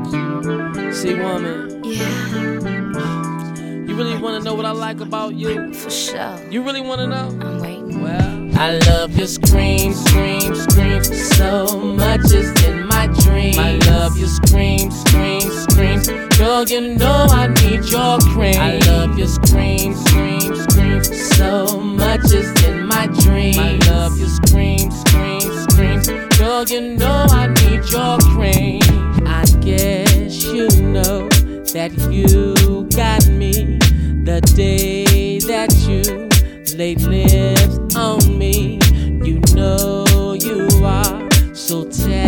See, woman. Yeah. You really wanna know what I like about you? For sure. You really wanna know? I'm waiting. Well, I love your scream, scream, scream. So much is in my dream. I love your scream, scream, scream. Girl, you know I need your cream. I love your scream, scream, scream. So much is in my dream. I love your scream, scream, scream. Girl, you know I need your cream. I guess you know that you got me the day that you laid lips on me. You know you are so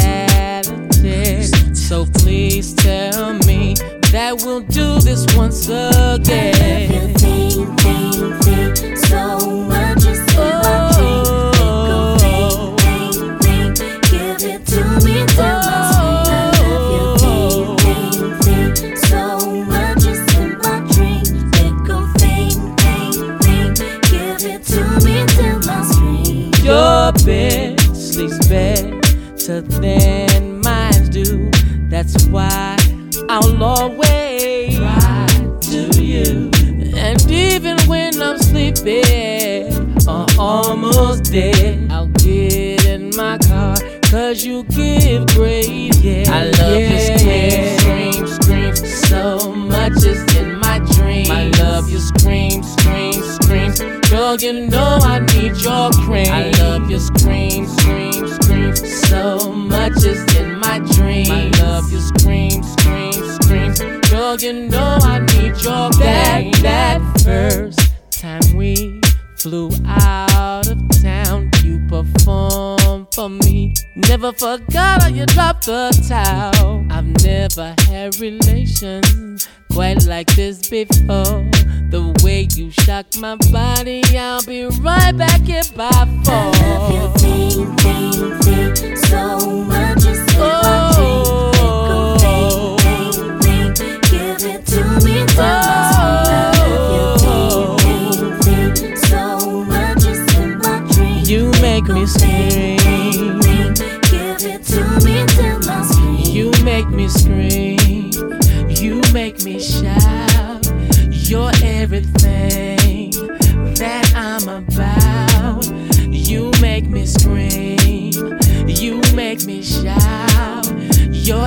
talented, so please tell me that we'll do this once again. I love you, thing, thing, thing. So much is in my dream. Go thing, thing, thing. Give it to me till I scream. I love you, thing, thing, thing. So much is in my dream. Go thing, thing, thing. Give it to me till I scream. Your bed sleeps better than mine do. That's why I'll always ride to you. And even when I'm sleeping or almost dead, I'll get in my car, cause you give great, yeah. I love your scream, scream, scream. So much is in my dream. I love your scream, scream, scream. Girl, you know I need your cream. I love your scream, scream, scream. So much is in my dream. I love your scream, scream, scream. Girl, you know I need your cream. That first time we flew out of town, you performed for me. Never forgot how you dropped the towel. I've never had relations quite like this before. The way you shock my body, I'll be right back here by 4. I love you, thing, thing, thing. So much is in my dream. Go thing, thing, thing. Give it to me till I scream. I love you, thing, thing, thing. So much is in my dream. You make me scream. Give it to me till I scream. You make me scream. You make me shout. You're everything that I'm about. You make me scream. You make me shout. You're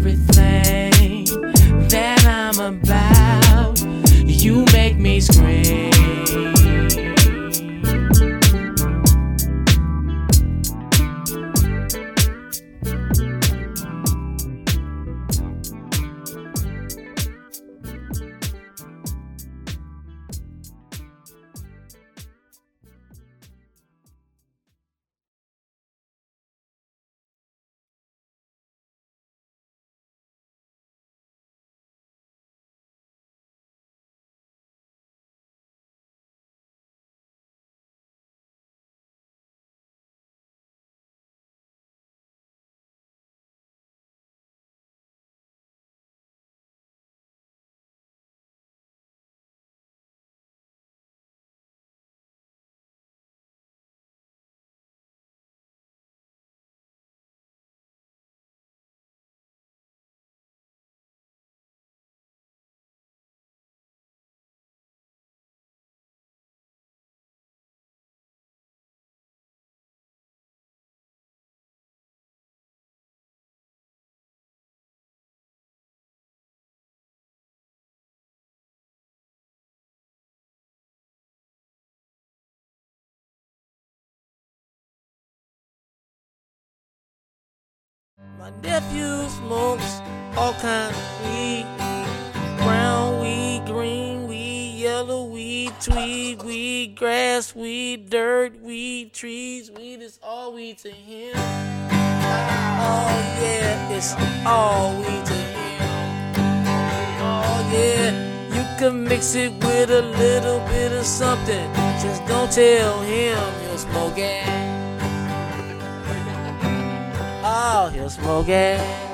everything that I'm about. You make me scream. My nephew smokes all kind of weed. Brown weed, green weed, yellow weed, tweed weed, grass weed, dirt weed, trees weed. It's all weed to him. Oh yeah, it's all weed to him. Oh yeah, you can mix it with a little bit of something. Just don't tell him you're smoking. Oh, he'll smoke it.